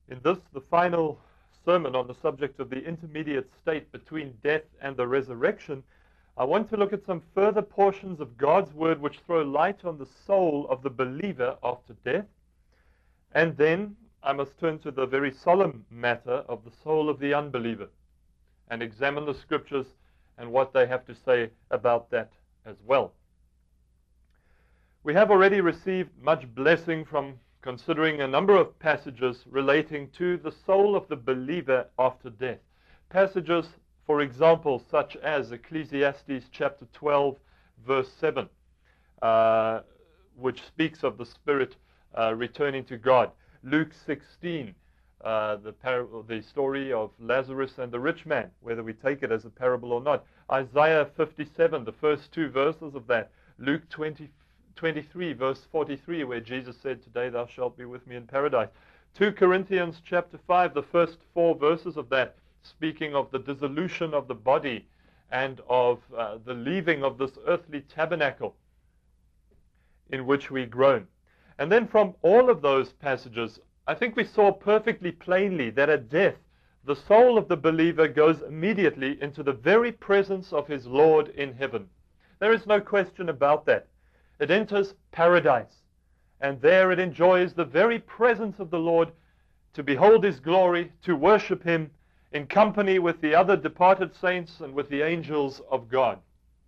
In this, the final sermon on the subject of the intermediate state between death and the resurrection, I want to look at some further portions of God's Word which throw light on the soul of the believer after death. And then I must turn to the very solemn matter of the soul of the unbeliever and examine the Scriptures and what they have to say about that as well. We have already received much blessing from considering a number of passages relating to the soul of the believer after death. Passages, for example, such as Ecclesiastes chapter 12, verse 7, which speaks of the spirit returning to God. Luke 16, the story of Lazarus and the rich man, whether we take it as a parable or not. Isaiah 57, the first two verses of that. Luke 23, verse 43, where Jesus said, "Today thou shalt be with me in paradise." 2 Corinthians chapter 5, the first four verses of that, speaking of the dissolution of the body and of the leaving of this earthly tabernacle in which we groan. And then from all of those passages, I think we saw perfectly plainly that at death, the soul of the believer goes immediately into the very presence of his Lord in heaven. There is no question about that. It enters paradise, and there it enjoys the very presence of the Lord, to behold His glory, to worship Him in company with the other departed saints and with the angels of God.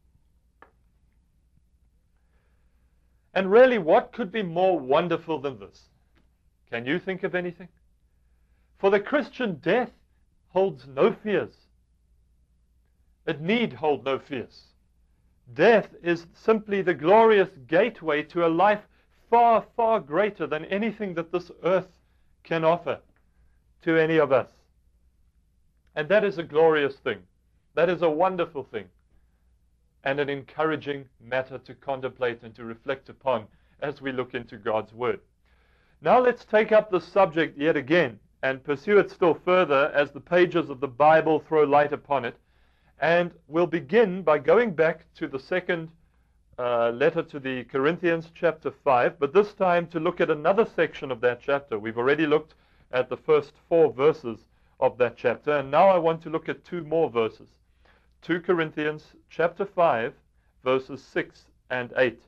And really, what could be more wonderful than this? Can you think of anything? For the Christian, death holds no fears. It need hold no fears. Death is simply the glorious gateway to a life far, far greater than anything that this earth can offer to any of us. And that is a glorious thing. That is a wonderful thing. And an encouraging matter to contemplate and to reflect upon as we look into God's Word. Now let's take up the subject yet again and pursue it still further as the pages of the Bible throw light upon it. And we'll begin by going back to the second letter to the Corinthians, chapter 5, but this time to look at another section of that chapter. We've already looked at the first four verses of that chapter, and now I want to look at two more verses. 2 Corinthians, chapter 5, verses 6 and 8.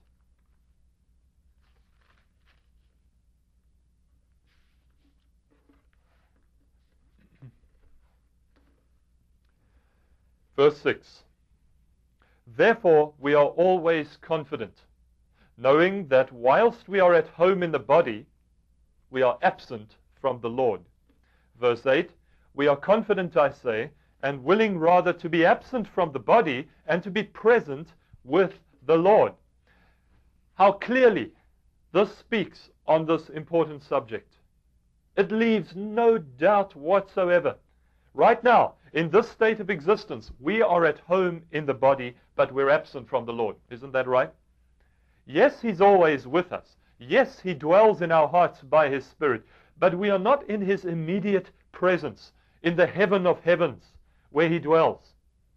Verse 6. Therefore we are always confident, knowing that whilst we are at home in the body, we are absent from the Lord. Verse 8. We are confident, I say, and willing rather to be absent from the body and to be present with the Lord. How clearly this speaks on this important subject. It leaves no doubt whatsoever. Right now, in this state of existence, we are at home in the body, but we're absent from the Lord. Isn't that right? Yes, He's always with us. Yes, He dwells in our hearts by His Spirit, but we are not in His immediate presence, in the heaven of heavens, where He dwells.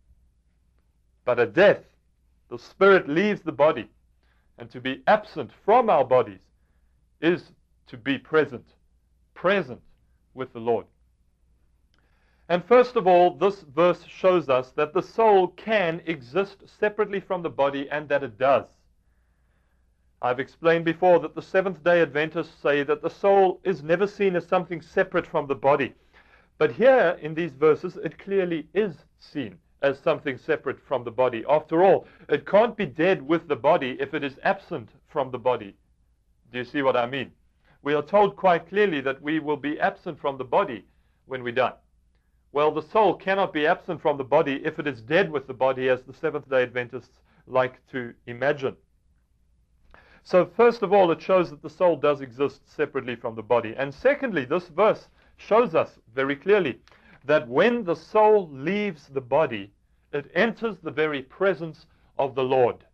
But at death, the Spirit leaves the body, and to be absent from our bodies is to be present with the Lord. And first of all, this verse shows us that the soul can exist separately from the body, and that it does. I've explained before that the Seventh-day Adventists say that the soul is never seen as something separate from the body. But here, in these verses, it clearly is seen as something separate from the body. After all, it can't be dead with the body if it is absent from the body. Do you see what I mean? We are told quite clearly that we will be absent from the body when we die. Well, the soul cannot be absent from the body if it is dead with the body, as the Seventh-day Adventists like to imagine. So first of all, it shows that the soul does exist separately from the body. And secondly, this verse shows us very clearly that when the soul leaves the body, it enters the very presence of the Lord.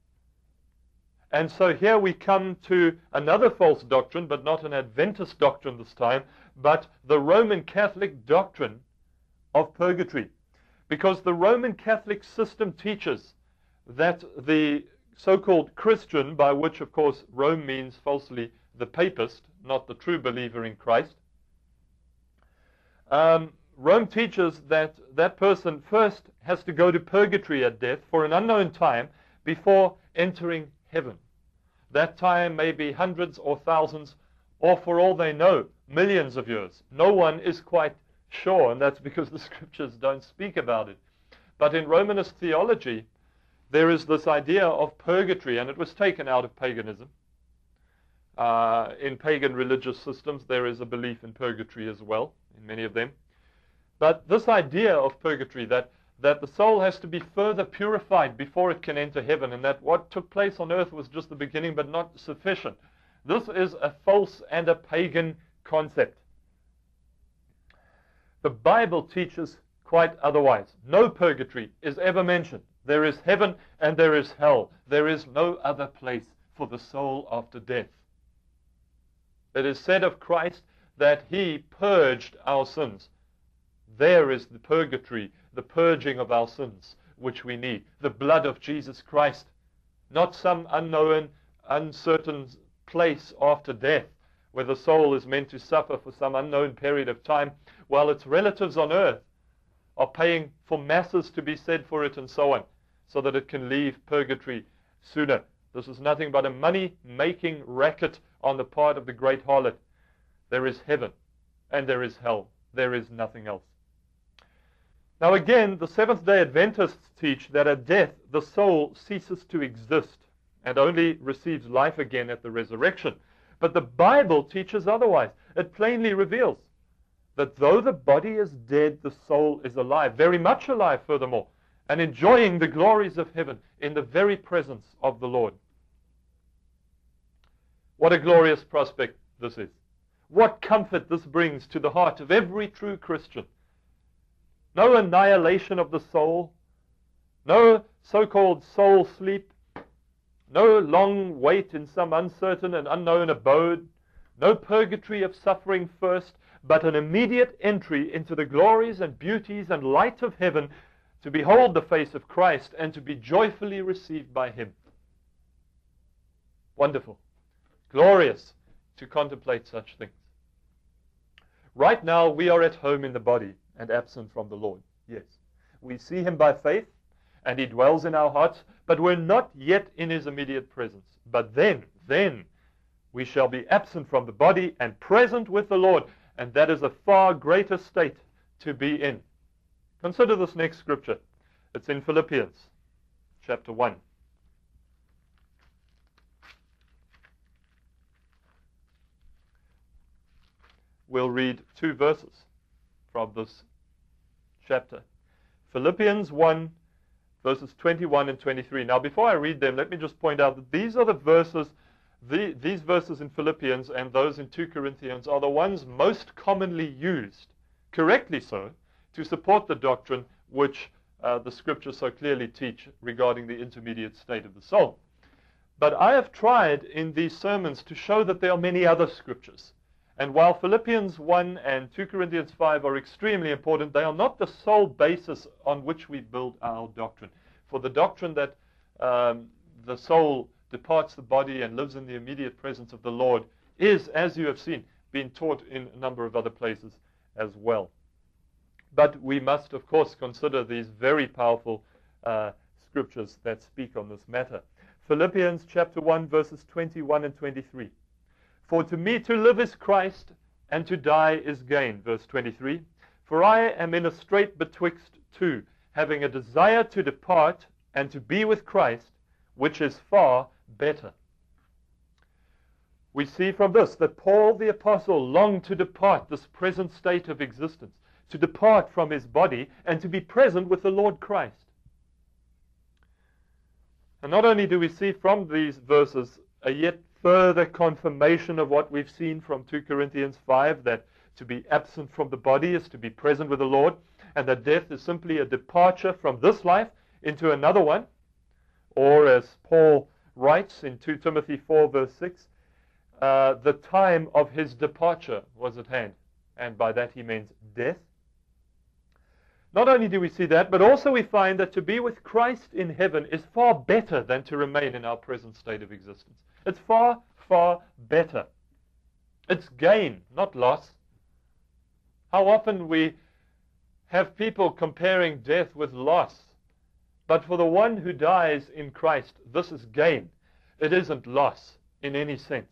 And so here we come to another false doctrine, but not an Adventist doctrine this time, but the Roman Catholic doctrine of purgatory. Because the Roman Catholic system teaches that the so-called Christian, by which of course Rome means falsely the papist, not the true believer in Christ, Rome teaches that that person first has to go to purgatory at death for an unknown time before entering heaven. That time may be hundreds or thousands, or for all they know, millions of years. No one is quite sure, and that's because the scriptures don't speak about it. But in Romanist theology, there is this idea of purgatory, and it was taken out of paganism. In pagan religious systems, there is a belief in purgatory as well, in many of them. But this idea of purgatory, that the soul has to be further purified before it can enter heaven, and that what took place on earth was just the beginning but not sufficient. This is a false and a pagan concept. The Bible teaches quite otherwise. No purgatory is ever mentioned. There is heaven and there is hell. There is no other place for the soul after death. It is said of Christ that he purged our sins. There is the purgatory, the purging of our sins, which we need. The blood of Jesus Christ. Not some unknown, uncertain place after death, where the soul is meant to suffer for some unknown period of time, while its relatives on earth are paying for masses to be said for it and so on, so that it can leave purgatory sooner. This is nothing but a money-making racket on the part of the great harlot. There is heaven and there is hell. There is nothing else. Now again, the Seventh-day Adventists teach that at death the soul ceases to exist and only receives life again at the resurrection. But the Bible teaches otherwise. It plainly reveals that though the body is dead, the soul is alive, very much alive furthermore, and enjoying the glories of heaven in the very presence of the Lord. What a glorious prospect this is. What comfort this brings to the heart of every true Christian. No annihilation of the soul, no so-called soul sleep, no long wait in some uncertain and unknown abode, no purgatory of suffering first, but an immediate entry into the glories and beauties and light of heaven to behold the face of Christ and to be joyfully received by him. Wonderful, glorious to contemplate such things. Right now we are at home in the body and absent from the Lord. Yes, we see him by faith and he dwells in our hearts, but we're not yet in his immediate presence. But then we shall be absent from the body and present with the Lord, and that is a far greater state to be in. Consider this next scripture. It's in Philippians chapter 1. We'll read 2 verses from this chapter. Philippians 1, verses 21 and 23. Now, before I read them, let me just point out that these are the verses, these verses in Philippians and those in 2 Corinthians are the ones most commonly used, correctly so, to support the doctrine which the scriptures so clearly teach regarding the intermediate state of the soul. But I have tried in these sermons to show that there are many other scriptures. And while Philippians 1 and 2 Corinthians 5 are extremely important, they are not the sole basis on which we build our doctrine. For the doctrine that the soul departs the body and lives in the immediate presence of the Lord is, as you have seen, being taught in a number of other places as well. But we must, of course, consider these very powerful scriptures that speak on this matter. Philippians chapter 1, verses 21 and 23. For to me to live is Christ, and to die is gain. Verse 23. For I am in a strait betwixt two, having a desire to depart and to be with Christ, which is far better. We see from this that Paul the Apostle longed to depart this present state of existence, to depart from his body and to be present with the Lord Christ. And not only do we see from these verses a yet further confirmation of what we've seen from 2 Corinthians 5, that to be absent from the body is to be present with the Lord, and that death is simply a departure from this life into another one. Or as Paul writes in 2 Timothy 4, verse 6, the time of his departure was at hand. And by that he means death. Not only do we see that, but also we find that to be with Christ in heaven is far better than to remain in our present state of existence. It's far, far better. It's gain, not loss. How often we have people comparing death with loss. But for the one who dies in Christ, this is gain. It isn't loss in any sense.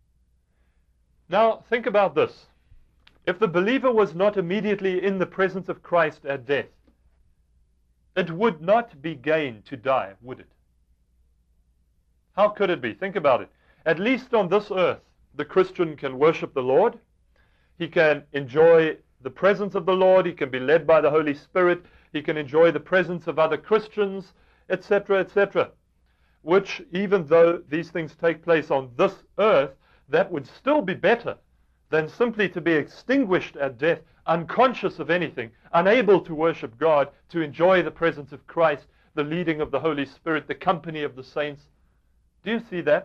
Now, think about this. If the believer was not immediately in the presence of Christ at death, it would not be gain to die, would it? How could it be? Think about it. At least on this earth, the Christian can worship the Lord. He can enjoy the presence of the Lord. He can be led by the Holy Spirit. He can enjoy the presence of other Christians, etc., etc. Which, even though these things take place on this earth, that would still be better than simply to be extinguished at death, unconscious of anything, unable to worship God, to enjoy the presence of Christ, the leading of the Holy Spirit, the company of the saints. Do you see that?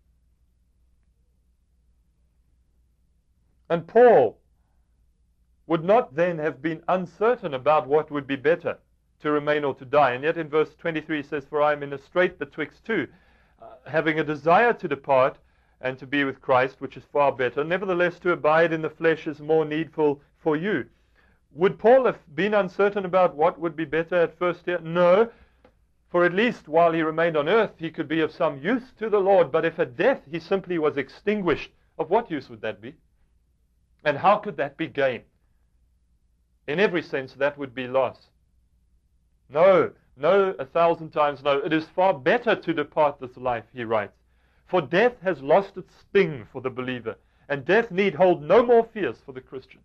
And Paul would not then have been uncertain about what would be better, to remain or to die. And yet in verse 23 he says, "For I am in a strait betwixt two, having a desire to depart and to be with Christ, which is far better. Nevertheless, to abide in the flesh is more needful for you." Would Paul have been uncertain about what would be better at first here? No, for at least while he remained on earth, he could be of some use to the Lord. But if at death he simply was extinguished, of what use would that be? And how could that be gain? In every sense, that would be loss. No, 1,000 times no. It is far better to depart this life, he writes. For death has lost its sting for the believer, and death need hold no more fears for the Christian.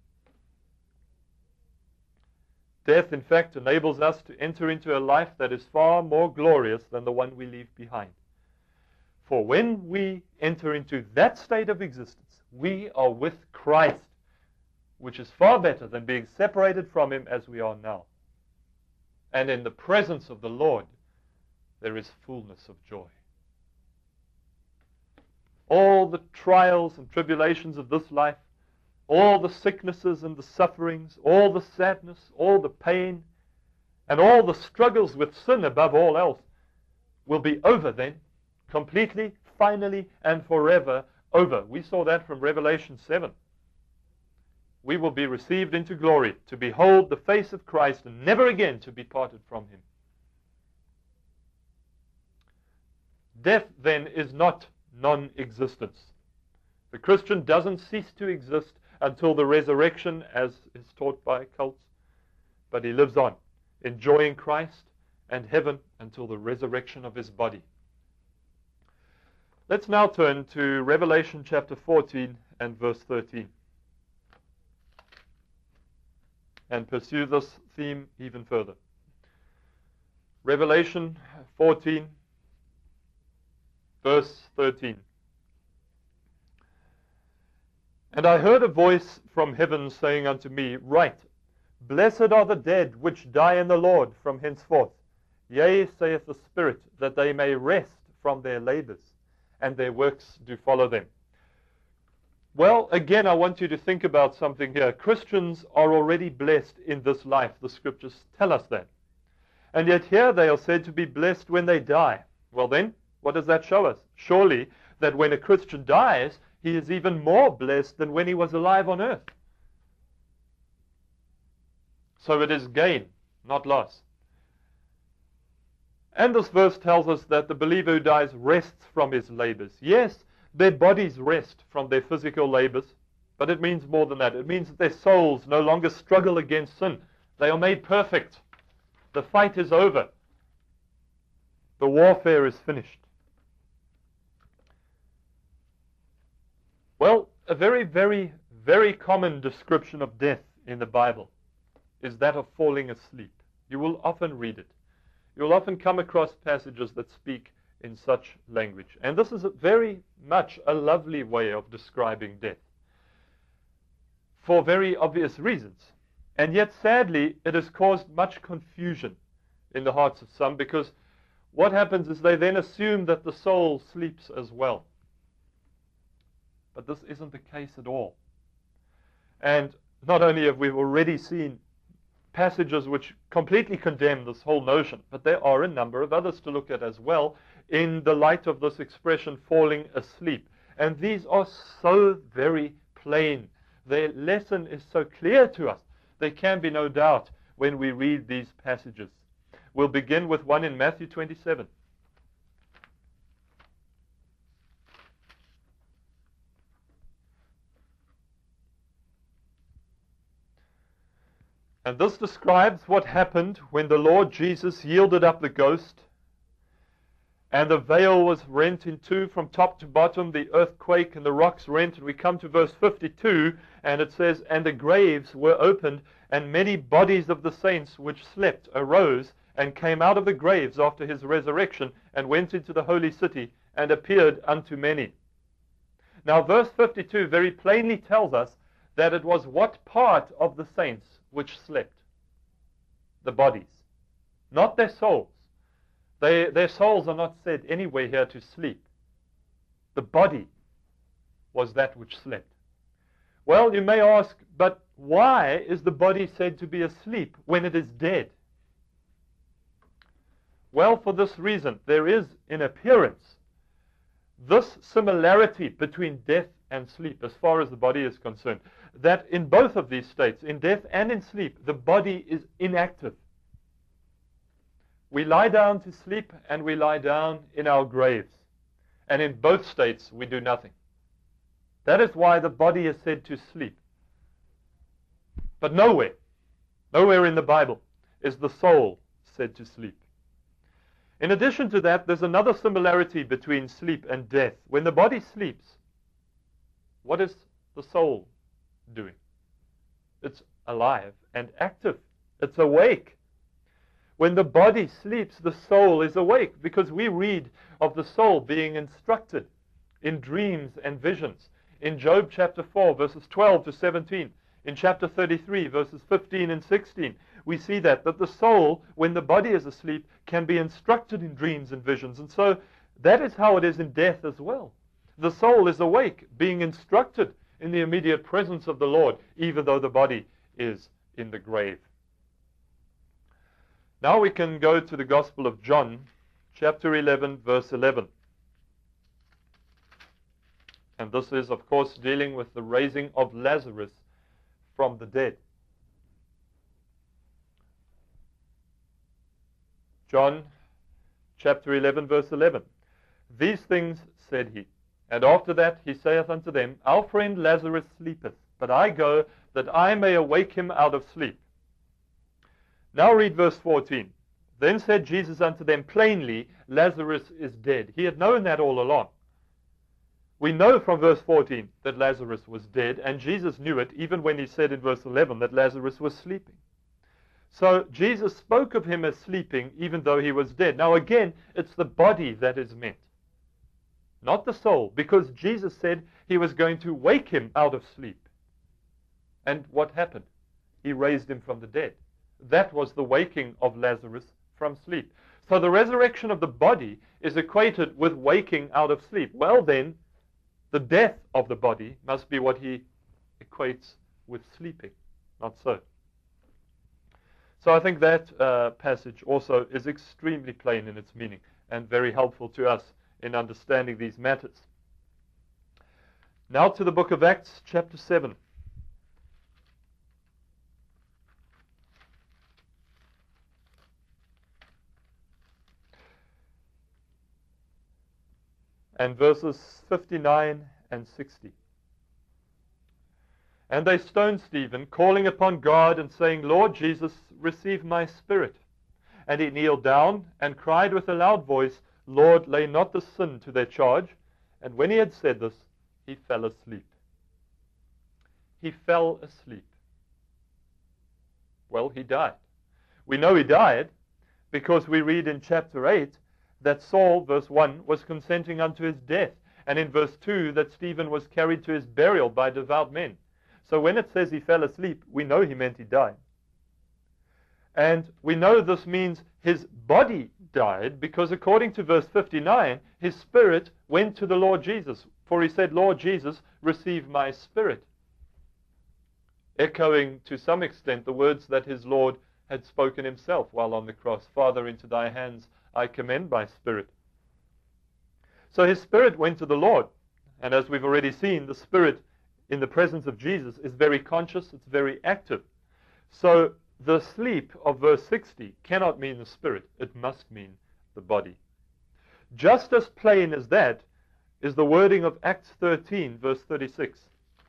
Death, in fact, enables us to enter into a life that is far more glorious than the one we leave behind. For when we enter into that state of existence, we are with Christ, which is far better than being separated from him as we are now. And in the presence of the Lord, there is fullness of joy. All the trials and tribulations of this life, all the sicknesses and the sufferings, all the sadness, all the pain, and all the struggles with sin above all else will be over then, completely, finally, and forever over. We saw that from Revelation 7. We will be received into glory, to behold the face of Christ and never again to be parted from him. Death, then, is not non-existence. The Christian doesn't cease to exist until the resurrection, as is taught by cults, but he lives on, enjoying Christ and heaven until the resurrection of his body. Let's now turn to Revelation chapter 14 and verse 13. And pursue this theme even further. Revelation 14, verse 13. "And I heard a voice from heaven saying unto me, Write, Blessed are the dead which die in the Lord from henceforth. Yea, saith the Spirit, that they may rest from their labors, and their works do follow them." Well, again, I want you to think about something here. Christians are already blessed in this life. The Scriptures tell us that. And yet here they are said to be blessed when they die. Well then, what does that show us? Surely that when a Christian dies, he is even more blessed than when he was alive on earth. So it is gain, not loss. And this verse tells us that the believer who dies rests from his labors. Yes, their bodies rest from their physical labors, but it means more than that. It means that their souls no longer struggle against sin. They are made perfect. The fight is over. The warfare is finished. Well, a very, very, very common description of death in the Bible is that of falling asleep. You will often read it. You will often come across passages that speak in such language. And this is very much a lovely way of describing death, for very obvious reasons. And yet, sadly, it has caused much confusion in the hearts of some, because what happens is they then assume that the soul sleeps as well. But this isn't the case at all. And not only have we already seen passages which completely condemn this whole notion, but there are a number of others to look at as well in the light of this expression, falling asleep. And these are so very plain Their lesson is so clear to us. There can be no doubt when we read these passages. We'll begin with one in Matthew 27. And this describes what happened when the Lord Jesus yielded up the ghost, and the veil was rent in two from top to bottom, the earthquake and the rocks rent. And we come to verse 52, and it says, "And the graves were opened, and many bodies of the saints which slept arose, and came out of the graves after his resurrection, and went into the holy city, and appeared unto many." Now verse 52 very plainly tells us that it was what part of the saints which slept? The bodies, not their souls. Their souls are not said anywhere here to sleep. The body was that which slept. Well, you may ask, but why is the body said to be asleep when it is dead? Well, for this reason. There is, in appearance, this similarity between death and sleep as far as the body is concerned, that in both of these states, in death and in sleep, the body is inactive. We lie down to sleep, and we lie down in our graves. And in both states, we do nothing. That is why the body is said to sleep. But nowhere in the Bible is the soul said to sleep. In addition to that, there's another similarity between sleep and death. When the body sleeps, what is the soul doing? It's alive and active. It's awake. When the body sleeps, the soul is awake, because we read of the soul being instructed in dreams and visions. In Job chapter 4, verses 12 to 17, in chapter 33, verses 15 and 16, we see that the soul, when the body is asleep, can be instructed in dreams and visions. And so that is how it is in death as well. The soul is awake, being instructed in the immediate presence of the Lord, even though the body is in the grave. Now we can go to the Gospel of John, chapter 11, verse 11. And this is, of course, dealing with the raising of Lazarus from the dead. John, chapter 11, verse 11. "These things said he, and after that he saith unto them, Our friend Lazarus sleepeth, but I go that I may awake him out of sleep." Now read verse 14. "Then said Jesus unto them plainly, Lazarus is dead." He had known that all along. We know from verse 14 that Lazarus was dead, and Jesus knew it even when he said in verse 11 that Lazarus was sleeping. So Jesus spoke of him as sleeping even though he was dead. Now again, it's the body that is meant, not the soul, because Jesus said he was going to wake him out of sleep. And what happened? He raised him from the dead. That was the waking of Lazarus from sleep. So the resurrection of the body is equated with waking out of sleep. Well then, the death of the body must be what he equates with sleeping. Not so. So I think that passage also is extremely plain in its meaning and very helpful to us in understanding these matters. Now to the book of Acts, chapter 7. And verses 59 and 60. "And they stoned Stephen, calling upon God and saying, Lord Jesus, receive my spirit. And he kneeled down and cried with a loud voice, Lord, lay not the sin to their charge. And when he had said this, he fell asleep." He fell asleep. Well, he died. We know he died because we read in chapter 8 that Saul, verse 1, was consenting unto his death. And in verse 2, that Stephen was carried to his burial by devout men. So when it says he fell asleep, we know he meant he died. And we know this means his body died, because according to verse 59, his spirit went to the Lord Jesus. For he said, Lord Jesus, receive my spirit. Echoing to some extent the words that his Lord had spoken himself while on the cross. Father, into thy hands I commend my spirit. So his spirit went to the Lord. And as we've already seen, the spirit in the presence of Jesus is very conscious, it's very active. So the sleep of verse 60 cannot mean the spirit, it must mean the body. Just as plain as that is the wording of Acts 13, verse 36.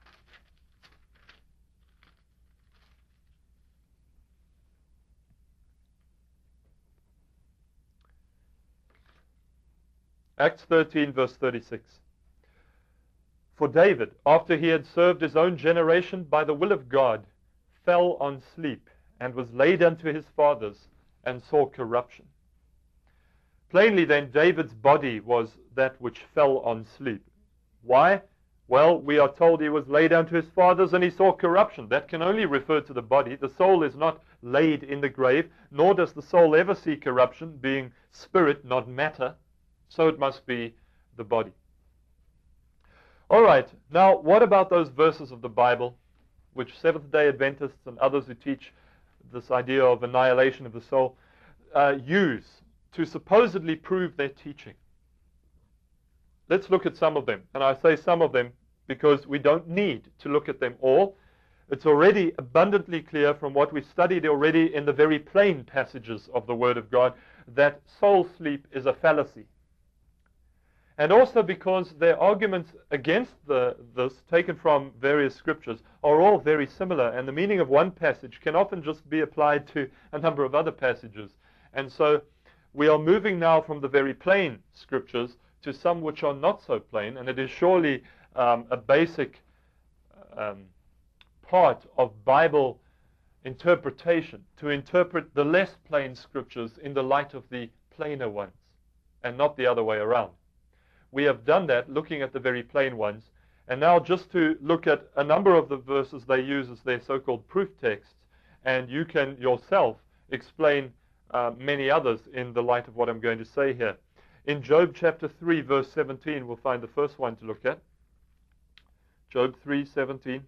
Acts 13, verse 36. For David, after he had served his own generation by the will of God, fell on sleep, and was laid unto his fathers, and saw corruption. Plainly then, David's body was that which fell on sleep. Why? Well, we are told he was laid unto his fathers, and he saw corruption. That can only refer to the body. The soul is not laid in the grave, nor does the soul ever see corruption, being spirit, not matter. So it must be the body. All right, now what about those verses of the Bible which Seventh-day Adventists and others who teach this idea of annihilation of the soul use to supposedly prove their teaching? Let's look at some of them. And I say some of them because we don't need to look at them all. It's already abundantly clear from what we studied already in the very plain passages of the Word of God that soul sleep is a fallacy. And also because their arguments against this, taken from various scriptures, are all very similar. And the meaning of one passage can often just be applied to a number of other passages. And so we are moving now from the very plain scriptures to some which are not so plain. And it is surely a basic part of Bible interpretation to interpret the less plain scriptures in the light of the plainer ones, and not the other way around. We have done that looking at the very plain ones. And now just to look at a number of the verses they use as their so-called proof texts, and you can yourself explain many others in the light of what I'm going to say here. In Job chapter 3, verse 17, we'll find the first one to look at. Job 3:17.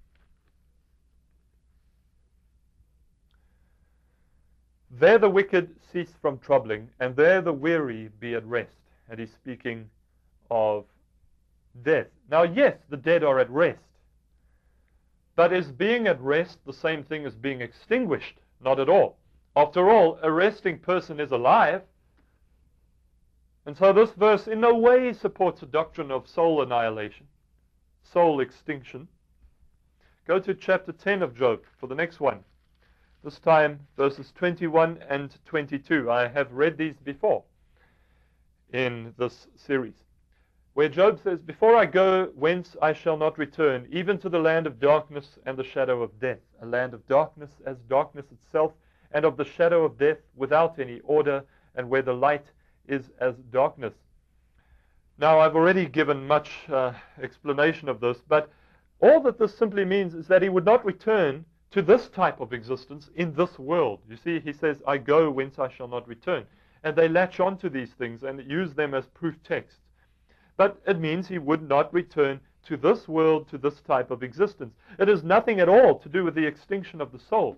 There the wicked cease from troubling, and there the weary be at rest. And he's speaking of death. Now, yes, the dead are at rest. But is being at rest the same thing as being extinguished? Not at all. After all, a resting person is alive. And so this verse in no way supports a doctrine of soul annihilation, soul extinction. Go to chapter 10 of Job for the next one. This time, verses 21 and 22. I have read these before in this series, where Job says, Before I go, whence I shall not return, even to the land of darkness and the shadow of death, a land of darkness as darkness itself, and of the shadow of death without any order, and where the light is as darkness. Now, I've already given much explanation of this, but all that this simply means is that he would not return to this type of existence in this world. You see, he says, I go whence I shall not return. And they latch on to these things and use them as proof texts. But it means he would not return to this world, to this type of existence. It has nothing at all to do with the extinction of the soul.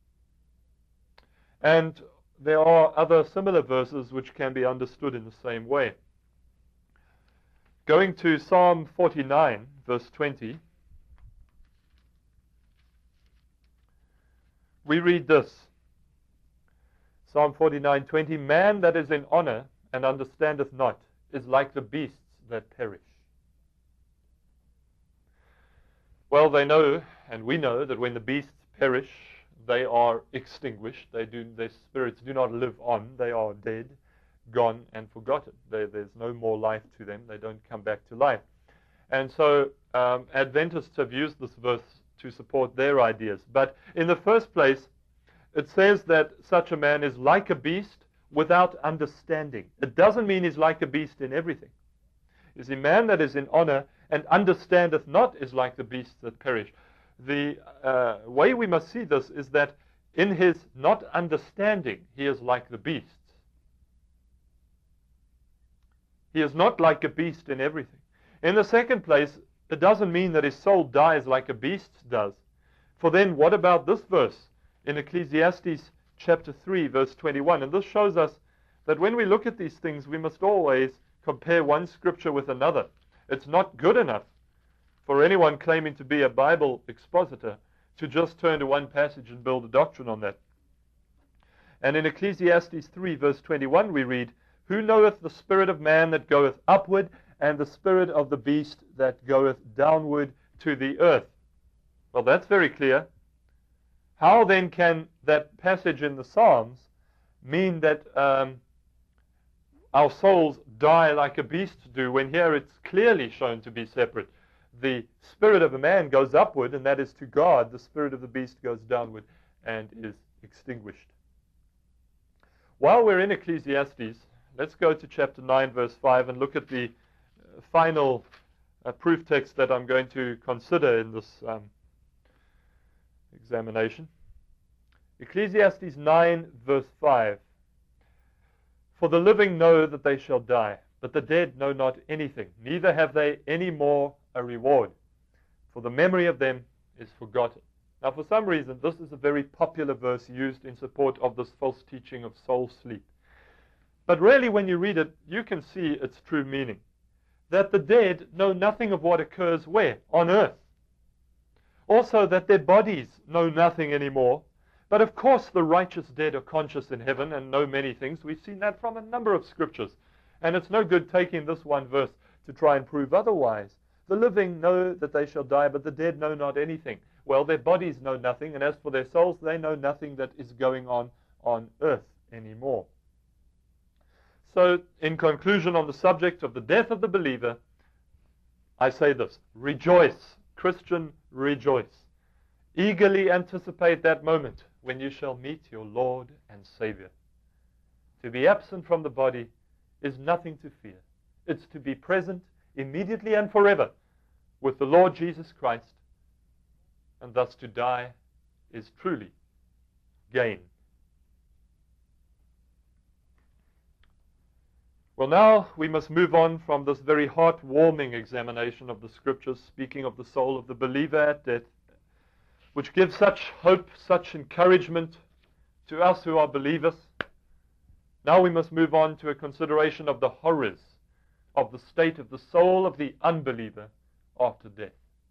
And there are other similar verses which can be understood in the same way. Going to Psalm 49, verse 20, we read this. Psalm 49:20, Man that is in honor and understandeth not is like the beasts that perish. Well, they know, and we know, that when the beasts perish, they are extinguished. Their spirits do not live on. They are dead, gone, and forgotten. There's no more life to them. They don't come back to life. And so Adventists have used this verse to support their ideas. But in the first place, it says that such a man is like a beast without understanding. It doesn't mean he's like a beast in everything. You see, man that is in honor and understandeth not is like the beasts that perish. The way we must see this is that in his not understanding, he is like the beasts. He is not like a beast in everything. In the second place, it doesn't mean that his soul dies like a beast does. For then, what about this verse in Ecclesiastes chapter 3, verse 21? And this shows us that when we look at these things, we must always compare one scripture with another. It's not good enough for anyone claiming to be a Bible expositor to just turn to one passage and build a doctrine on that. And in Ecclesiastes 3, verse 21, we read, "Who knoweth the spirit of man that goeth upward, and the spirit of the beast that goeth downward to the earth?" Well, that's very clear. How then can that passage in the Psalms mean that our souls die like a beast do, when here it's clearly shown to be separate? The spirit of a man goes upward, and that is to God. The spirit of the beast goes downward and is extinguished. While we're in Ecclesiastes, let's go to chapter 9, verse 5, and look at the final proof text that I'm going to consider in this examination. Ecclesiastes 9, verse 5. "For the living know that they shall die, but the dead know not anything, neither have they any more a reward, for the memory of them is forgotten." Now, for some reason, this is a very popular verse used in support of this false teaching of soul sleep. But really, when you read it, you can see its true meaning. That the dead know nothing of what occurs where? On earth. Also, that their bodies know nothing anymore. But of course, the righteous dead are conscious in heaven and know many things. We've seen that from a number of scriptures. And it's no good taking this one verse to try and prove otherwise. The living know that they shall die, but the dead know not anything. Well, their bodies know nothing, and as for their souls, they know nothing that is going on earth anymore. So, in conclusion on the subject of the death of the believer, I say this: rejoice, Christian, rejoice. Eagerly anticipate that moment when you shall meet your Lord and Savior. To be absent from the body is nothing to fear. It's to be present immediately and forever with the Lord Jesus Christ, and thus to die is truly gain. Well, now we must move on from this very heart-warming examination of the Scriptures, speaking of the soul of the believer at death, which gives such hope, such encouragement to us who are believers. Now we must move on to a consideration of the horrors of the state of the soul of the unbeliever after death.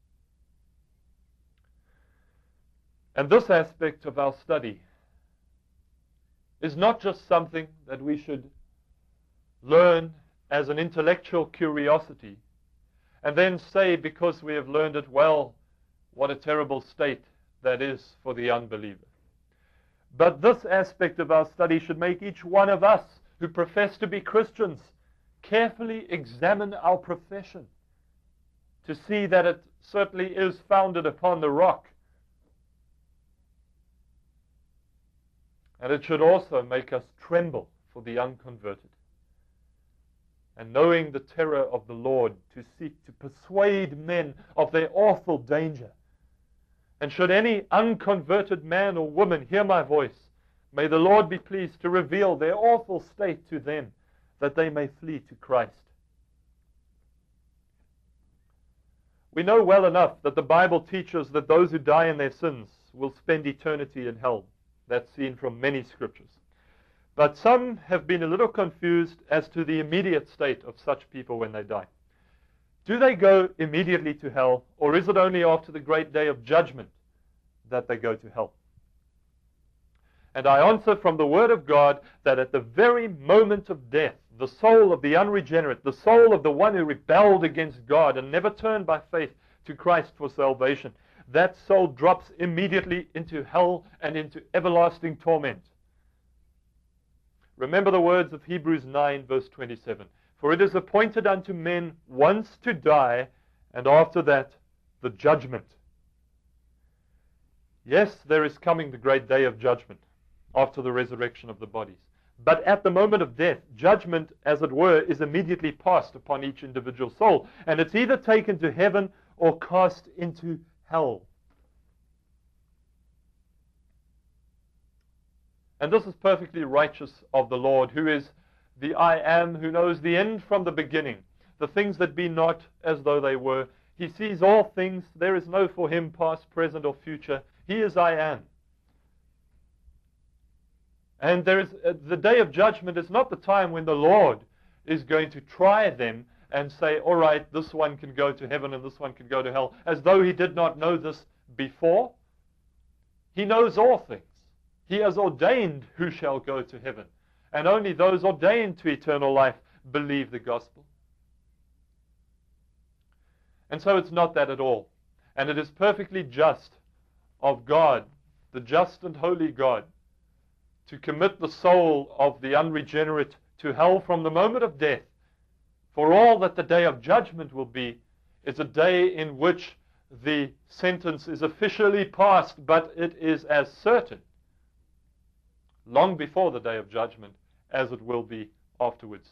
And this aspect of our study is not just something that we should learn as an intellectual curiosity and then say, because we have learned it, well, what a terrible state that is for the unbeliever. But this aspect of our study should make each one of us who profess to be Christians carefully examine our profession to see that it certainly is founded upon the rock. And it should also make us tremble for the unconverted. And knowing the terror of the Lord, to seek to persuade men of their awful danger. And should any unconverted man or woman hear my voice, may the Lord be pleased to reveal their awful state to them, that they may flee to Christ. We know well enough that the Bible teaches that those who die in their sins will spend eternity in hell. That's seen from many scriptures. But some have been a little confused as to the immediate state of such people when they die. Do they go immediately to hell, or is it only after the great day of judgment that they go to hell? And I answer from the Word of God that at the very moment of death, the soul of the unregenerate, the soul of the one who rebelled against God and never turned by faith to Christ for salvation, that soul drops immediately into hell and into everlasting torment. Remember the words of Hebrews 9, verse 27. For it is appointed unto men once to die, and after that the judgment. Yes, there is coming the great day of judgment after the resurrection of the bodies. But at the moment of death, judgment, as it were, is immediately passed upon each individual soul. And it's either taken to heaven or cast into hell. And this is perfectly righteous of the Lord, who is the I Am, who knows the end from the beginning, the things that be not as though they were. He sees all things. There is no for him past, present, or future. He is I Am. And there is the day of judgment is not the time when the Lord is going to try them and say, all right, this one can go to heaven and this one can go to hell, as though he did not know this before. He knows all things. He has ordained who shall go to heaven, and only those ordained to eternal life believe the gospel. And so it's not that at all. And it is perfectly just of God, the just and holy God, to commit the soul of the unregenerate to hell from the moment of death. For all that the day of judgment will be is a day in which the sentence is officially passed, but it is as certain long before the day of judgment as it will be afterwards.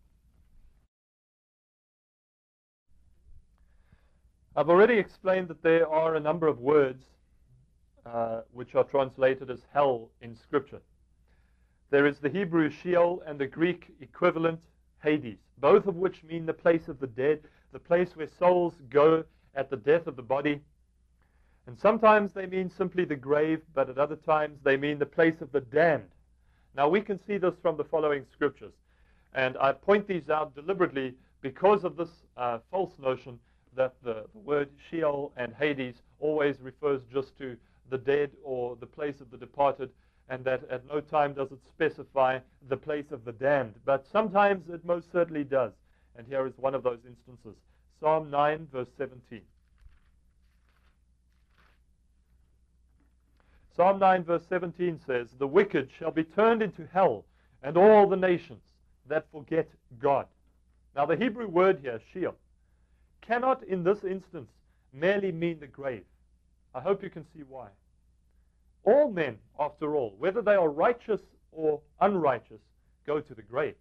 I've already explained that there are a number of words which are translated as hell in Scripture. There is the Hebrew Sheol and the Greek equivalent Hades, both of which mean the place of the dead, the place where souls go at the death of the body. And sometimes they mean simply the grave, but at other times they mean the place of the damned. Now we can see this from the following scriptures. And I point these out deliberately because of this false notion that the word Sheol and Hades always refers just to the dead or the place of the departed, and that at no time does it specify the place of the damned. But sometimes it most certainly does. And here is one of those instances. Psalm 9, verse 17. Psalm 9, verse 17 says, "The wicked shall be turned into hell, and all the nations that forget God." Now the Hebrew word here, Sheol, cannot in this instance merely mean the grave. I hope you can see why. All men, after all, whether they are righteous or unrighteous, go to the grave.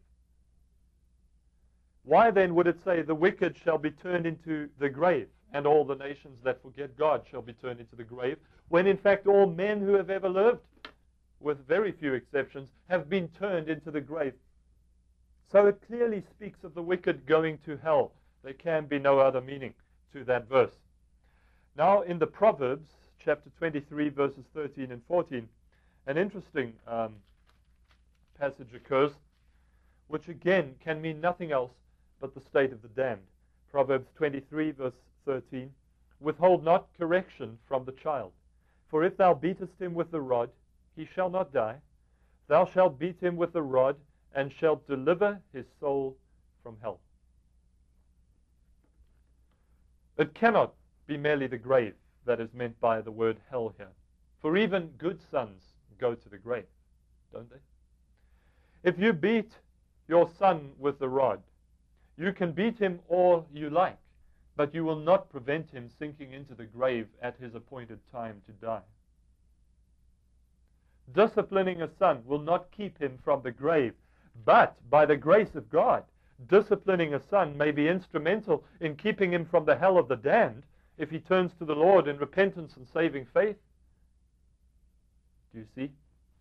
Why then would it say the wicked shall be turned into the grave, and all the nations that forget God shall be turned into the grave, when in fact all men who have ever lived, with very few exceptions, have been turned into the grave? So it clearly speaks of the wicked going to hell. There can be no other meaning to that verse. Now in the Proverbs, chapter 23, verses 13 and 14, an interesting passage occurs, which again can mean nothing else but the state of the damned. Proverbs 23, verse 13, "Withhold not correction from the child, for if thou beatest him with the rod, he shall not die. Thou shalt beat him with the rod, and shalt deliver his soul from hell." It cannot be merely the grave that is meant by the word hell here. For even good sons go to the grave, don't they? If you beat your son with the rod, you can beat him all you like, but you will not prevent him sinking into the grave at his appointed time to die. Disciplining a son will not keep him from the grave, but by the grace of God, disciplining a son may be instrumental in keeping him from the hell of the damned if he turns to the Lord in repentance and saving faith. Do you see?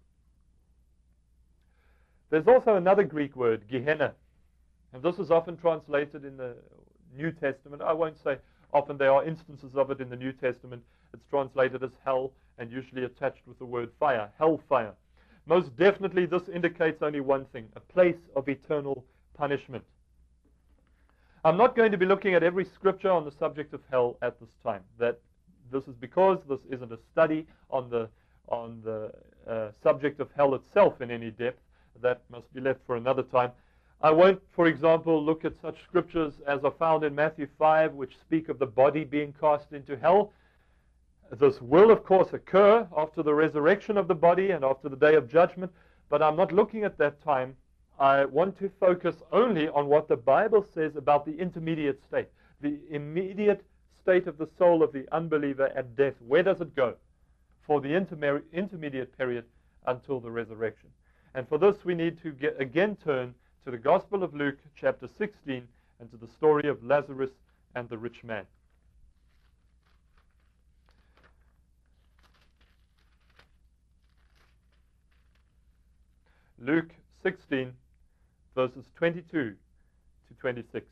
There's also another Greek word, Gehenna, and this is often translated in the New Testament. I won't say often, there are instances of it in the New Testament. It's translated as hell and usually attached with the word fire, hellfire. Most definitely this indicates only one thing, a place of eternal punishment. I'm not going to be looking at every scripture on the subject of hell at this time. This is because this isn't a study on the subject of hell itself in any depth. That must be left for another time. I won't, for example, look at such scriptures as are found in Matthew 5, which speak of the body being cast into hell. This will, of course, occur after the resurrection of the body and after the day of judgment, but I'm not looking at that time. I want to focus only on what the Bible says about the intermediate state, the immediate state of the soul of the unbeliever at death. Where does it go for the intermediate period until the resurrection? And for this, we need to again turn to the Gospel of Luke, chapter 16, and to the story of Lazarus and the rich man. Luke 16, verses 22 to 26.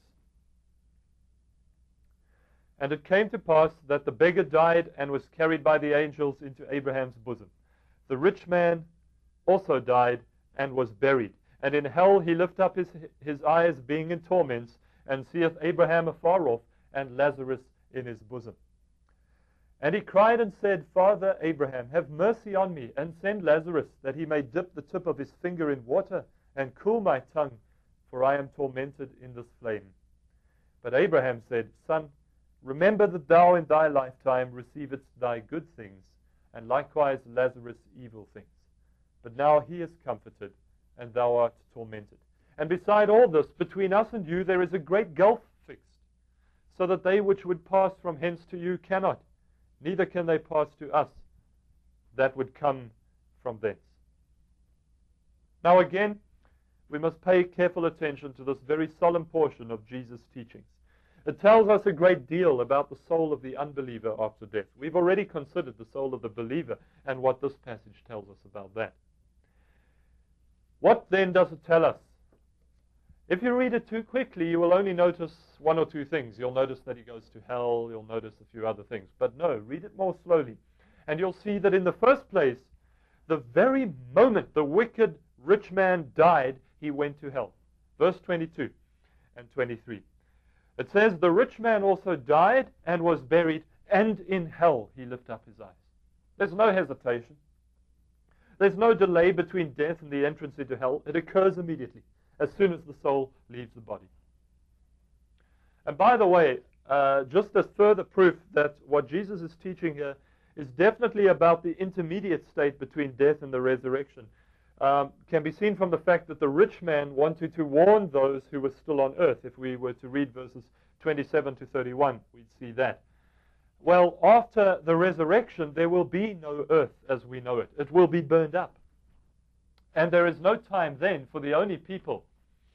"And it came to pass that the beggar died and was carried by the angels into Abraham's bosom. The rich man also died and was buried. And in hell he lifted up his eyes, being in torments, and seeth Abraham afar off, and Lazarus in his bosom. And he cried and said, Father Abraham, have mercy on me, and send Lazarus, that he may dip the tip of his finger in water, and cool my tongue, for I am tormented in this flame. But Abraham said, Son, remember that thou in thy lifetime receivedst thy good things, and likewise Lazarus evil things. But now he is comforted, and thou art tormented. And beside all this, between us and you there is a great gulf fixed, so that they which would pass from hence to you cannot, neither can they pass to us that would come from thence. Now again, we must pay careful attention to this very solemn portion of Jesus' teachings. It tells us a great deal about the soul of the unbeliever after death. We've already considered the soul of the believer and what this passage tells us about that. What then does it tell us? If you read it too quickly, you will only notice one or two things. You'll notice that he goes to hell. You'll notice a few other things. But no, read it more slowly. And you'll see that in the first place, the very moment the wicked rich man died, he went to hell. Verse 22 and 23. It says, the rich man also died and was buried, and in hell he lifted up his eyes. There's no hesitation. There's no delay between death and the entrance into hell. It occurs immediately, as soon as the soul leaves the body. And by the way, just as further proof that what Jesus is teaching here is definitely about the intermediate state between death and the resurrection, can be seen from the fact that the rich man wanted to warn those who were still on earth. If we were to read verses 27 to 31, we'd see that. Well, after the resurrection, there will be no earth as we know it. It will be burned up. And there is no time then for the only people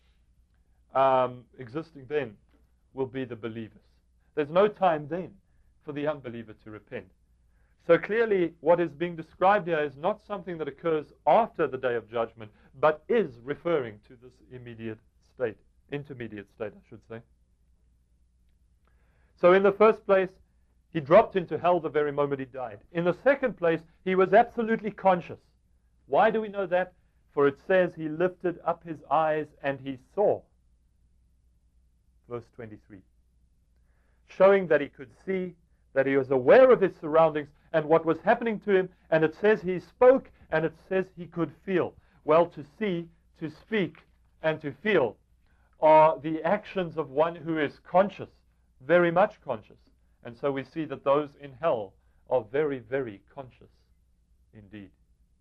existing then will be the believers. There's no time then for the unbeliever to repent. So clearly what is being described here is not something that occurs after the day of judgment, but is referring to this intermediate state, I should say. So in the first place, he dropped into hell the very moment he died. In the second place, he was absolutely conscious. Why do we know that? For it says he lifted up his eyes and he saw. Verse 23. Showing that he could see, that he was aware of his surroundings and what was happening to him. And it says he spoke, and it says he could feel. Well, to see, to speak, and to feel are the actions of one who is conscious, very much conscious. And so we see that those in hell are very, very conscious indeed.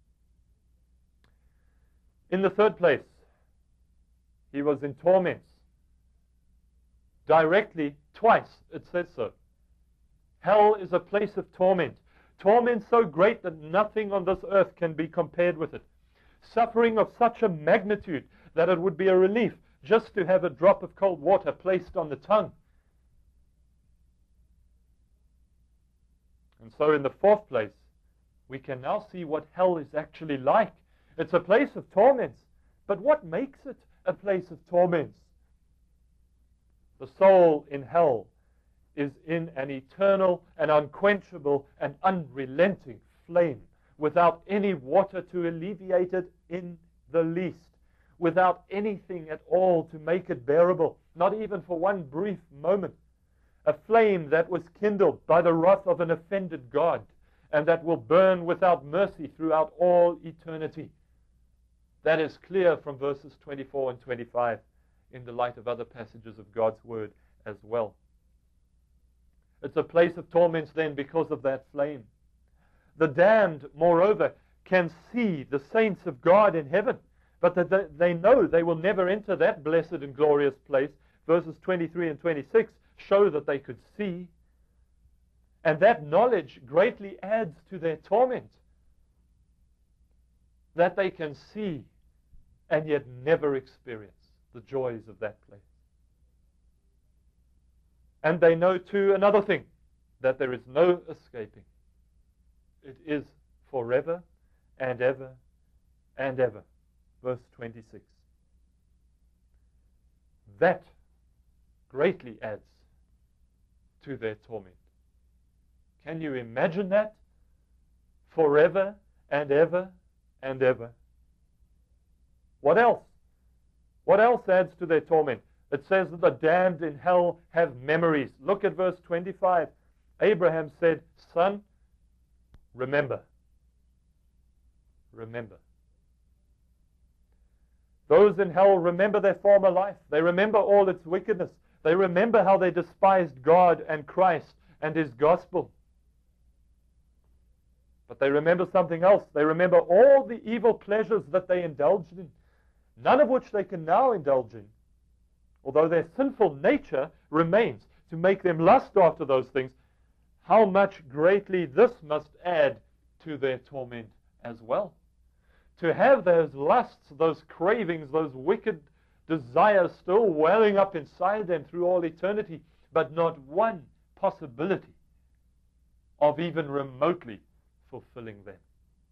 In the third place, he was in torments. Directly, twice, it says so. Hell is a place of torment. Torment so great that nothing on this earth can be compared with it. Suffering of such a magnitude that it would be a relief just to have a drop of cold water placed on the tongue. And so in the fourth place, we can now see what hell is actually like. It's a place of torments. But what makes it a place of torments? The soul in hell is in an eternal and unquenchable and unrelenting flame, without any water to alleviate it in the least, without anything at all to make it bearable, not even for one brief moment. A flame that was kindled by the wrath of an offended God, and that will burn without mercy throughout all eternity. That is clear from verses 24 and 25 in the light of other passages of God's Word as well. It's a place of torments then because of that flame. The damned, moreover, can see the saints of God in heaven, but that they know they will never enter that blessed and glorious place. Verses 23 and 26 show that they could see. And that knowledge greatly adds to their torment. That they can see and yet never experience the joys of that place. And they know too another thing, that there is no escaping. It is forever and ever and ever. Verse 26. That greatly adds to their torment. Can you imagine that? Forever and ever and ever. What else? What else adds to their torment? It says that the damned in hell have memories. Look at verse 25. Abraham said, "Son, remember." Remember. Those in hell remember their former life. They remember all its wickedness. They remember how they despised God and Christ and His gospel. But they remember something else. They remember all the evil pleasures that they indulged in, none of which they can now indulge in, although their sinful nature remains to make them lust after those things. How much greatly this must add to their torment as well. To have those lusts, those cravings, those wicked desires still welling up inside them through all eternity, but not one possibility of even remotely fulfilling them.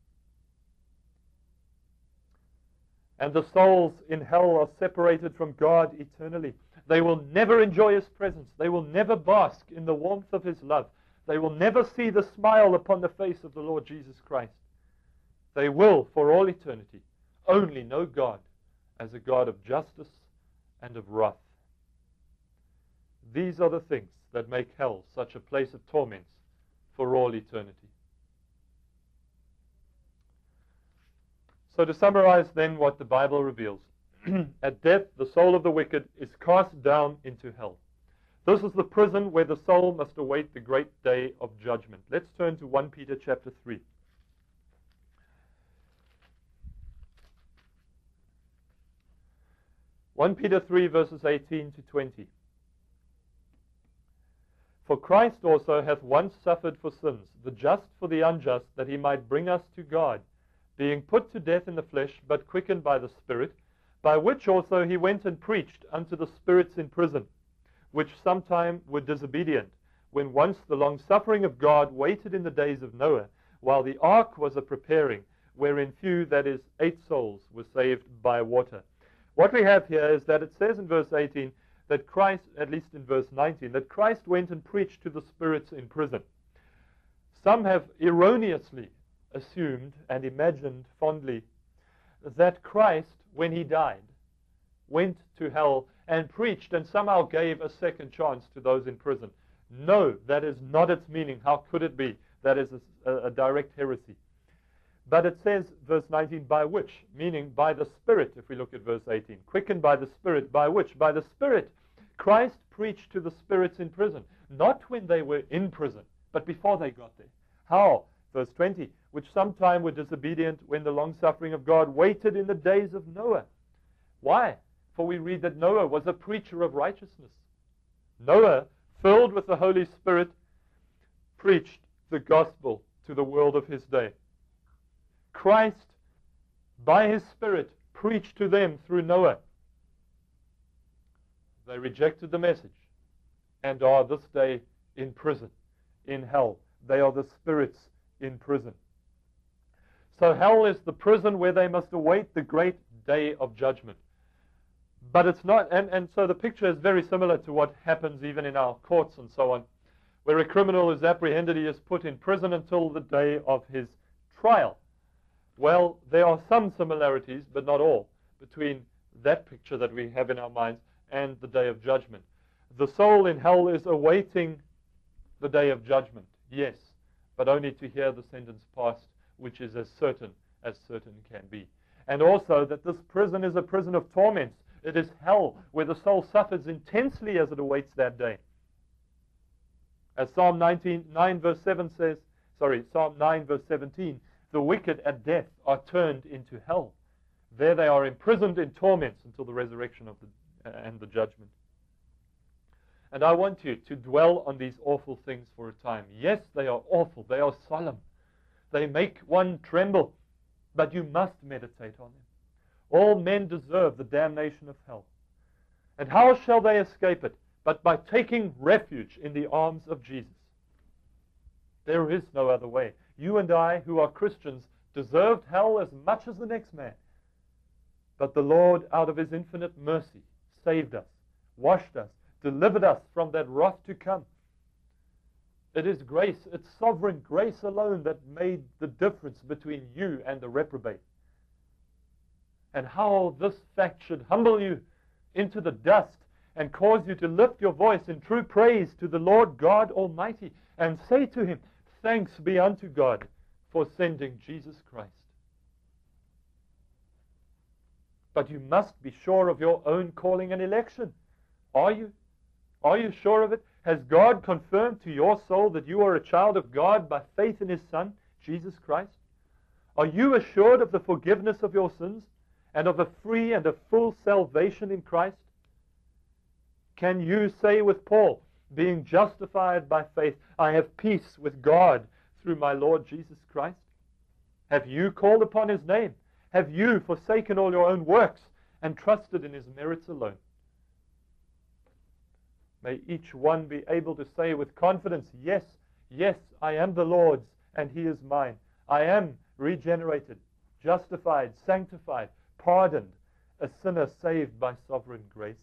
And the souls in hell are separated from God eternally. They will never enjoy His presence. They will never bask in the warmth of His love. They will never see the smile upon the face of the Lord Jesus Christ. They will, for all eternity, only know God as a God of justice and of wrath. These are the things that make hell such a place of torments for all eternity. So to summarize then what the Bible reveals, at death the soul of the wicked is cast down into hell. This is the prison where the soul must await the great day of judgment. Let's turn to 1 Peter chapter 3. 1 Peter 3 verses 18 to 20. For Christ also hath once suffered for sins, the just for the unjust, that He might bring us to God, being put to death in the flesh, but quickened by the Spirit, by which also He went and preached unto the spirits in prison, which sometime were disobedient, when once the long-suffering of God waited in the days of Noah, while the ark was a-preparing, wherein few, that is, 8 souls, were saved by water. What we have here is that it says in verse 18 that Christ, at least in verse 19, that Christ went and preached to the spirits in prison. Some have erroneously assumed and imagined fondly that Christ, when He died, went to hell and preached and somehow gave a second chance to those in prison. No, that is not its meaning. How could it be? That is a direct heresy. But it says, verse 19, by which, meaning by the Spirit, if we look at verse 18. Quickened by the Spirit, by which? By the Spirit. Christ preached to the spirits in prison, not when they were in prison, but before they got there. How? Verse 20, which sometime were disobedient when the long-suffering of God waited in the days of Noah. Why? For we read that Noah was a preacher of righteousness. Noah, filled with the Holy Spirit, preached the gospel to the world of his day. Christ, by His Spirit, preached to them through Noah. They rejected the message and are this day in prison, in hell. They are the spirits in prison. So hell is the prison where they must await the great day of judgment. But it's not, and so the picture is very similar to what happens even in our courts and so on, where a criminal is apprehended, he is put in prison until the day of his trial. Well, there are some similarities, but not all, between that picture that we have in our minds and the day of judgment. The soul in hell is awaiting the day of judgment, yes, but only to hear the sentence passed, which is as certain can be. And also that this prison is a prison of torments. It is hell, where the soul suffers intensely as it awaits that day. As Psalm 9 verse 17, the wicked at death are turned into hell. There they are imprisoned in torments until the resurrection and the judgment. And I want you to dwell on these awful things for a time. Yes, they are awful. They are solemn. They make one tremble. But you must meditate on them. All men deserve the damnation of hell. And how shall they escape it? But by taking refuge in the arms of Jesus. There is no other way. You and I, who are Christians, deserved hell as much as the next man. But the Lord, out of His infinite mercy, saved us, washed us, delivered us from that wrath to come. It is grace, it's sovereign grace alone that made the difference between you and the reprobate. And how this fact should humble you into the dust and cause you to lift your voice in true praise to the Lord God Almighty and say to him, thanks be unto God for sending Jesus Christ. But you must be sure of your own calling and election. Are you? Are you sure of it? Has God confirmed to your soul that you are a child of God by faith in his Son, Jesus Christ? Are you assured of the forgiveness of your sins and of a free and a full salvation in Christ? Can you say with Paul, being justified by faith, I have peace with God through my Lord Jesus Christ? Have you called upon his name? Have you forsaken all your own works and trusted in his merits alone? May each one be able to say with confidence, yes, yes, I am the Lord's and he is mine. I am regenerated, justified, sanctified, pardoned, a sinner saved by sovereign grace.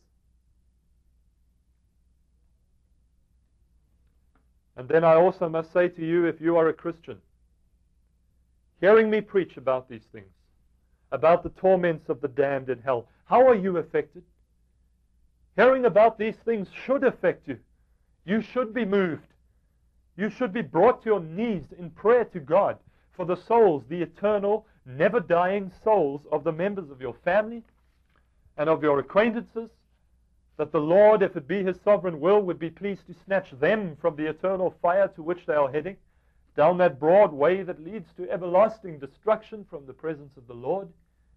And then I also must say to you, if you are a Christian, hearing me preach about these things, about the torments of the damned in hell, how are you affected? Hearing about these things should affect you. You should be moved. You should be brought to your knees in prayer to God for the souls, the eternal, never-dying souls of the members of your family and of your acquaintances, that the Lord, if it be his sovereign will, would be pleased to snatch them from the eternal fire to which they are heading, down that broad way that leads to everlasting destruction from the presence of the Lord.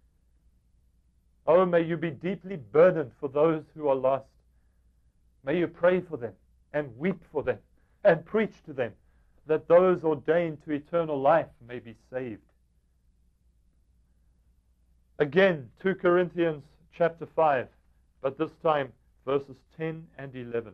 Oh, may you be deeply burdened for those who are lost. May you pray for them and weep for them and preach to them, that those ordained to eternal life may be saved. Again, 2 Corinthians chapter 5, but this time verses 10 and 11.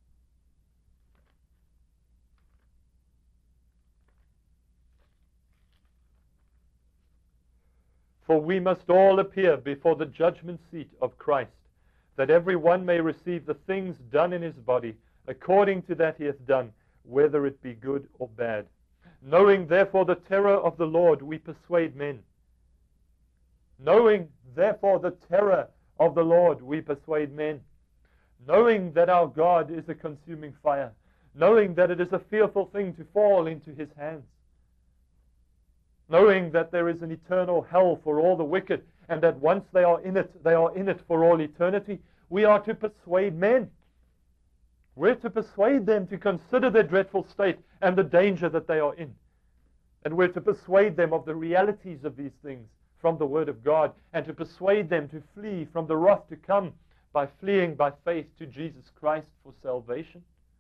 For we must all appear before the judgment seat of Christ, that every one may receive the things done in his body, according to that he hath done, whether it be good or bad. Knowing therefore the terror of the Lord, we persuade men. Knowing therefore the terror of the Lord, we persuade men. Knowing that our God is a consuming fire. Knowing that it is a fearful thing to fall into his hands. Knowing that there is an eternal hell for all the wicked, and that once they are in it for all eternity, we are to persuade men. We're to persuade them to consider their dreadful state and the danger that they are in. And we're to persuade them of the realities of these things from the Word of God, and to persuade them to flee from the wrath to come by fleeing by faith to Jesus Christ for salvation.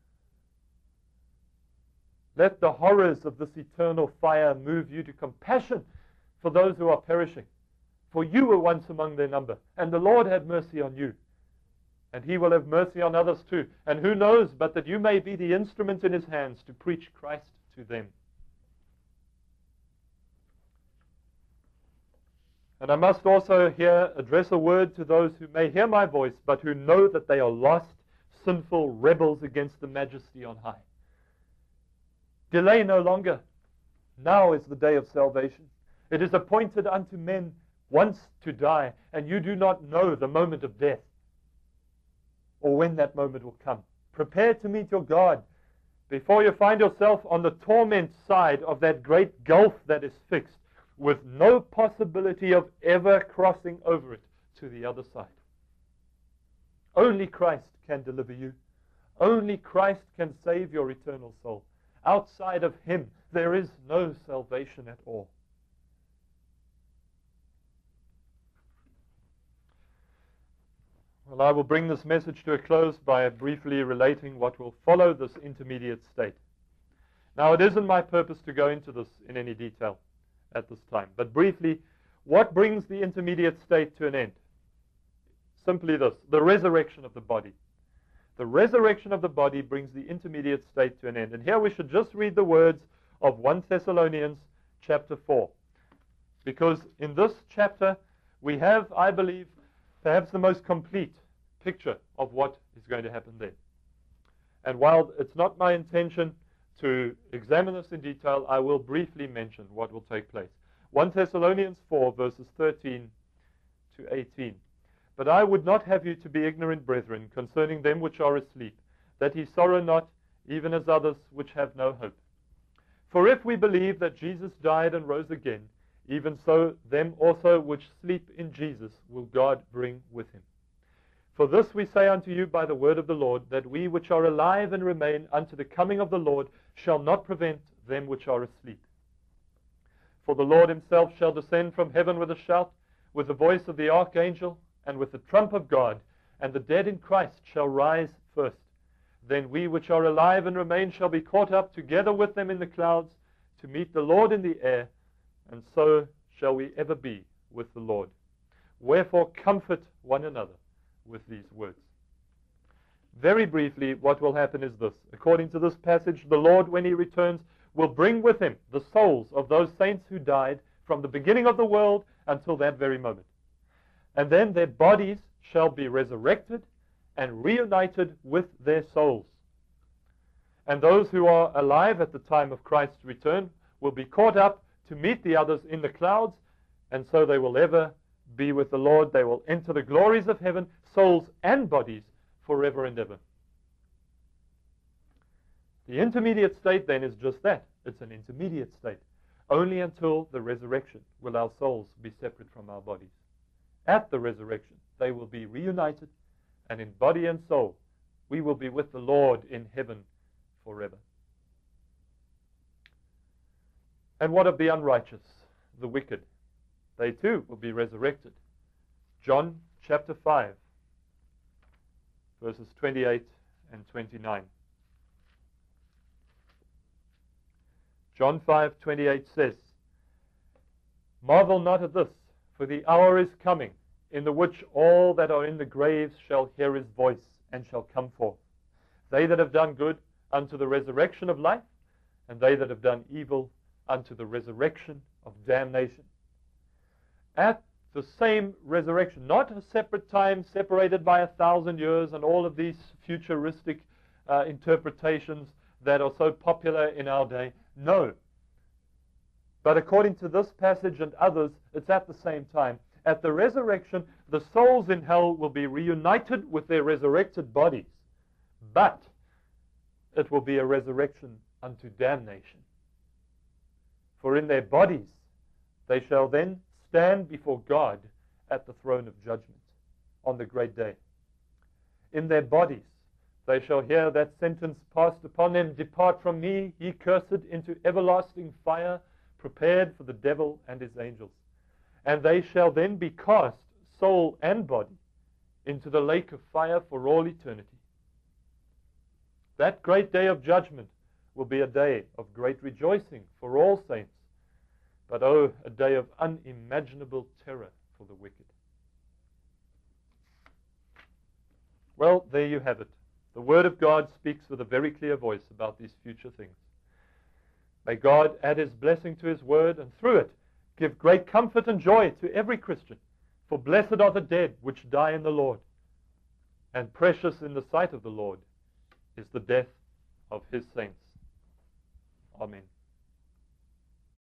Let the horrors of this eternal fire move you to compassion for those who are perishing. For you were once among their number, and the Lord had mercy on you. And he will have mercy on others too. And who knows but that you may be the instrument in his hands to preach Christ to them. And I must also here address a word to those who may hear my voice, but who know that they are lost, sinful rebels against the majesty on high. Delay no longer. Now is the day of salvation. It is appointed unto men once to die, and you do not know the moment of death or when that moment will come. Prepare to meet your God before you find yourself on the torment side of that great gulf that is fixed, with no possibility of ever crossing over it to the other side. Only Christ can deliver you. Only Christ can save your eternal soul. Outside of him, there is no salvation at all. Well, I will bring this message to a close by briefly relating what will follow this intermediate state. Now, it isn't my purpose to go into this in any detail at this time, but briefly, what brings the intermediate state to an end? Simply this: the resurrection of the body. The resurrection of the body brings the intermediate state to an end. And here we should just read the words of 1 Thessalonians chapter 4. Because in this chapter we have, I believe, perhaps the most complete picture of what is going to happen there. And while it's not my intention to examine this in detail, I will briefly mention what will take place. 1 Thessalonians 4, verses 13 to 18. But I would not have you to be ignorant, brethren, concerning them which are asleep, that ye sorrow not, even as others which have no hope. For if we believe that Jesus died and rose again, even so them also which sleep in Jesus will God bring with him. For this we say unto you by the word of the Lord, that we which are alive and remain unto the coming of the Lord shall not prevent them which are asleep. For the Lord himself shall descend from heaven with a shout, with the voice of the archangel, and with the trump of God, and the dead in Christ shall rise first. Then we which are alive and remain shall be caught up together with them in the clouds, to meet the Lord in the air, and so shall we ever be with the Lord. Wherefore comfort one another with these words. Very briefly, what will happen is this. According to this passage, the Lord, when he returns, will bring with him the souls of those saints who died from the beginning of the world until that very moment. And then their bodies shall be resurrected and reunited with their souls. And those who are alive at the time of Christ's return will be caught up to meet the others in the clouds, and so they will ever be with the Lord. They will enter the glories of heaven, souls and bodies, forever and ever. The intermediate state then is just that. It's an intermediate state. Only until the resurrection will our souls be separate from our bodies. At the resurrection, they will be reunited, and in body and soul, we will be with the Lord in heaven forever. And what of the unrighteous, the wicked? They too will be resurrected. John chapter 5, verses 28 and 29. John 5:28 says, Marvel not at this, for the hour is coming, in the which all that are in the graves shall hear his voice, and shall come forth. They that have done good unto the resurrection of life, and they that have done evil unto the resurrection of damnation. At the same resurrection, not a separate time separated by 1,000 years and all of these futuristic interpretations that are so popular in our day. No. But according to this passage and others, it's at the same time. At the resurrection, the souls in hell will be reunited with their resurrected bodies. But it will be a resurrection unto damnation. For in their bodies they shall then stand before God at the throne of judgment on the great day. In their bodies they shall hear that sentence passed upon them, Depart from me, ye cursed, into everlasting fire, prepared for the devil and his angels. And they shall then be cast, soul and body, into the lake of fire for all eternity. That great day of judgment will be a day of great rejoicing for all saints, but oh, a day of unimaginable terror for the wicked. Well, there you have it. The Word of God speaks with a very clear voice about these future things. May God add his blessing to his Word, and through it give great comfort and joy to every Christian. For blessed are the dead which die in the Lord, and precious in the sight of the Lord is the death of his saints. Amen.